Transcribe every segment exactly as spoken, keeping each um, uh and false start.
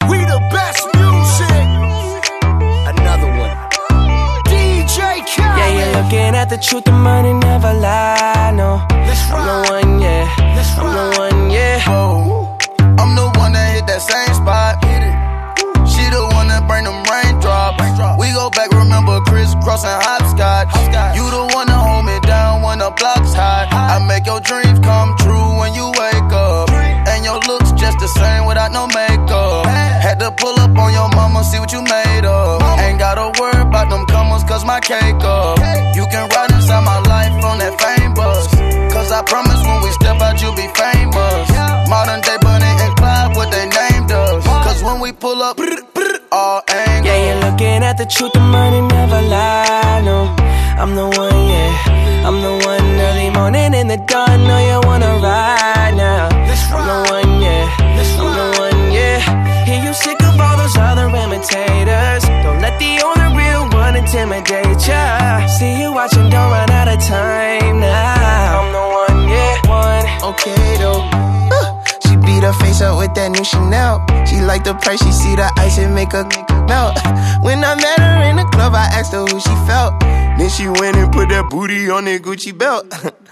We the best music. Another one. D J Khaled. Yeah, you're looking at the truth, the money never lie, no. I'm the one, yeah. I'm the one, yeah. Oh, I'm the one that hit that same spot. She the one that bring them raindrops. We go back, remember crisscross and hopscotch. You the one that hold me down when the block's hot. I make your dreams come true when you wake up. And your looks just the same without no makeup. Had to pull up on your mama, see what you made of. Ain't gotta worry about them comers, cause my cake up. You can ride inside my life on that fame bus. Cause I promise when we step out, you'll be famous. Modern day Bonnie and Clyde, what they named us. Cause when we pull up, all angles. Yeah, you're looking at the truth, the money never lie, no. I'm the one, yeah. I'm the one early morning in the dawn, know you wanna ride now. I'm the one, yeah. I'm the one, yeah. Hear you sick of all those other imitators. Don't let the only real one intimidate ya. See you watching, don't run out of time now. I'm the one, yeah. One, okay though. Uh, she beat her face up with that new Chanel. She like the price, she see the ice and make her melt. When I met her in the club, I asked her who she felt. Then she went and put that booty on that Gucci belt.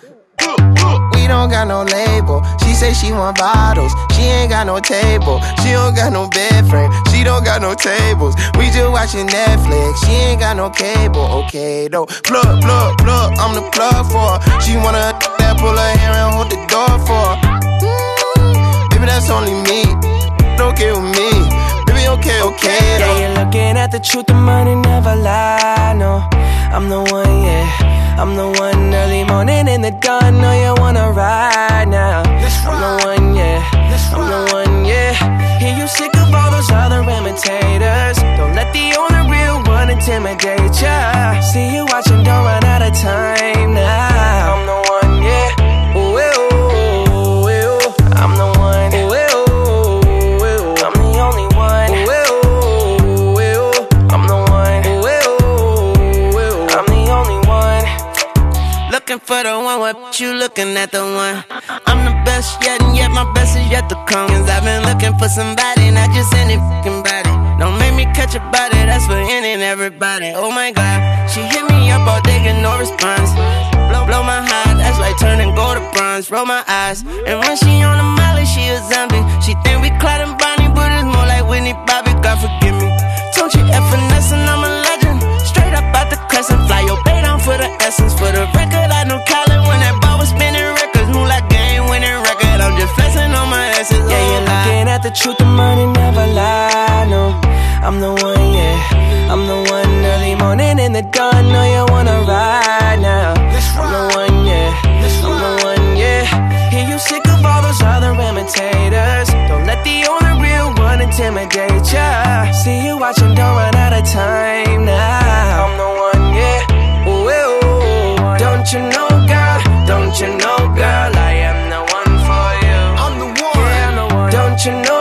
We don't got no label. She say she want bottles. She ain't got no table. She don't got no bed frame. She don't got no tables. We just watching Netflix. She ain't got no cable. Okay though. Plug, plug, plug. I'm the plug for her. She wanna that pull her hair and hold the door for her. Mm, baby, that's only me. Okay with me. Baby, okay, okay though. Yeah, you're looking at the truth, the money never lie, no. I'm the one, yeah. I'm the one early morning in the dawn, know you wanna ride now. I'm the one, yeah. I'm the one, yeah. Hear you sick of all those other imitators. Don't let the only real one intimidate ya. See you watching, don't run out of time now. I'm the one, yeah. Ooh, ooh, ooh, ooh. I'm the one. Ooh, ooh, ooh. I'm the only one. Ooh, ooh, ooh. I'm the one. Ooh, ooh, ooh. I'm the only one. Looking for the one, what you looking at the one? I'm the best yet, and yet my best is yet to come. Cause I've been looking for somebody, not just any fucking body. Don't make me catch a body, that's for any and everybody. Oh my God, she hit me up all day, get no response. Blow, blow my heart, that's like turning gold to bronze. Roll my eyes, and when she on the molly, she a zombie. She think we Clyde and Bonnie, but it's more like Whitney Bobby, God forgive me. Don't you F finesse and I'm a legend. Straight up out the crescent, fly your bay down for the essence. For the record, I know Colin when that ball was spinning records. Move like game winning record, I'm just flexing on my essence. Yeah, you're looking at the truth, the money never lie, no. I'm the one, yeah. I'm the one early morning in the dawn, know you wanna ride now. I'm the one, yeah. I'm the one, yeah. Hear you sick of all those other imitators. Don't let the only real one intimidate ya. See you watching, don't run out of time now. I'm the one, yeah. Ooh, ooh, ooh. Don't you know, girl? Don't you know, girl? I am the one for you. I'm the one. Yeah, I'm the one. Don't you know?